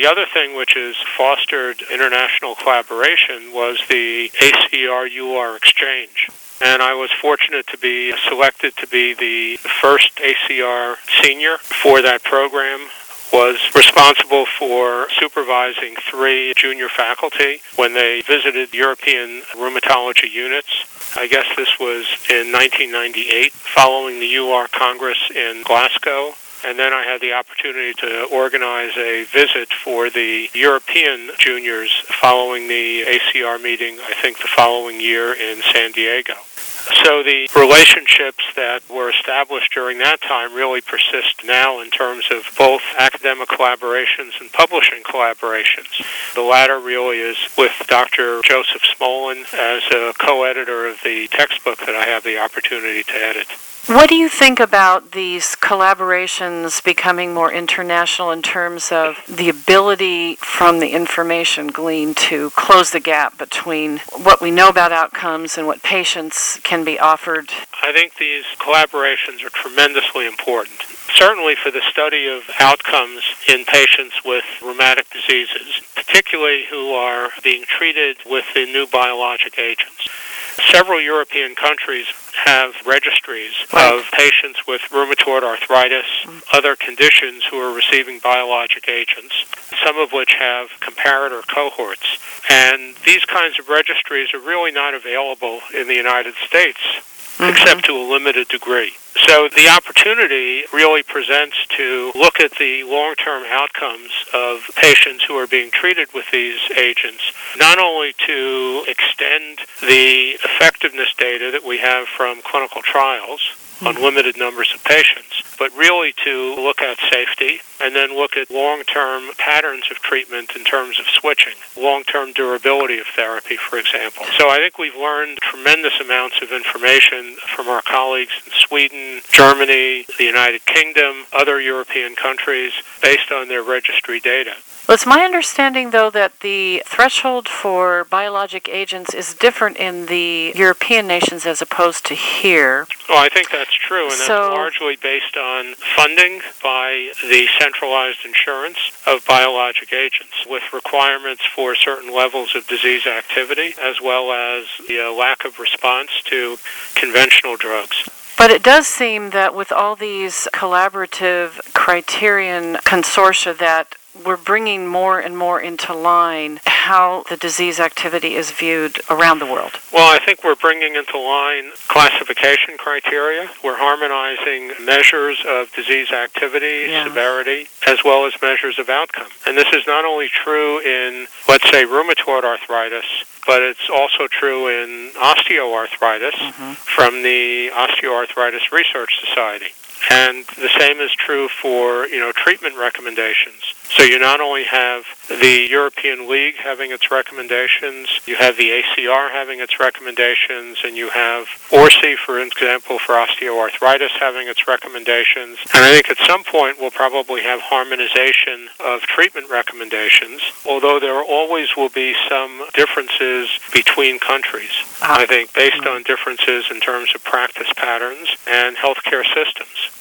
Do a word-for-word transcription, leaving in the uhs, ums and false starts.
The other thing which has fostered international collaboration was the A C R U R exchange. And I was fortunate to be selected to be the first A C R senior for that program. Was responsible for supervising three junior faculty when they visited European rheumatology units. I guess this was in nineteen ninety-eight, following the U R Congress in Glasgow. And then I had the opportunity to organize a visit for the European juniors following the A C R meeting, I think the following year in San Diego. So the relationships that were established during that time really persist now in terms of both academic collaborations and publishing collaborations. The latter really is with Doctor Joseph Smolin as a co-editor of the textbook that I have the opportunity to edit. What do you think about these collaborations becoming more international in terms of the ability from the information gleaned to close the gap between what we know about outcomes and what patients can be offered? I think these collaborations are tremendously important. Certainly for the study of outcomes in patients with rheumatic diseases, particularly who are being treated with the new biologic agents. Several European countries have registries of patients with rheumatoid arthritis, other conditions who are receiving biologic agents, some of which have comparator cohorts. And these kinds of registries are really not available in the United States, mm-hmm. except to a limited degree. So the opportunity really presents to look at the long-term outcomes of patients who are being treated with these agents, not only to extend the effectiveness data that we have from clinical trials on limited numbers of patients, but really to look at safety and then look at long-term patterns of treatment in terms of switching, long-term durability of therapy, for example. So I think we've learned tremendous amounts of information from our colleagues in Sweden, Germany, the United Kingdom, other European countries, based on their registry data. Well, it's my understanding, though, that the threshold for biologic agents is different in the European nations as opposed to here. Well, I think that's true, and that's so, largely based on funding by the centralized insurance of biologic agents, with requirements for certain levels of disease activity, as well as the uh, lack of response to conventional drugs. But it does seem that with all these collaborative criterion consortia that we're bringing more and more into line how the disease activity is viewed around the world. Well, I think we're bringing into line classification criteria. We're harmonizing measures of disease activity, yeah. severity, as well as measures of outcome. And this is not only true in, let's say, rheumatoid arthritis, but it's also true in osteoarthritis mm-hmm. from the Osteoarthritis Research Society. And the same is true for, you know, treatment recommendations. So you not only have the European League having its recommendations, you have the A C R having its recommendations, and you have O R S I, for example, for osteoarthritis having its recommendations. And I think at some point we'll probably have harmonization of treatment recommendations, although there always will be some differences between countries, I think, based on differences in terms of practice patterns and healthcare systems.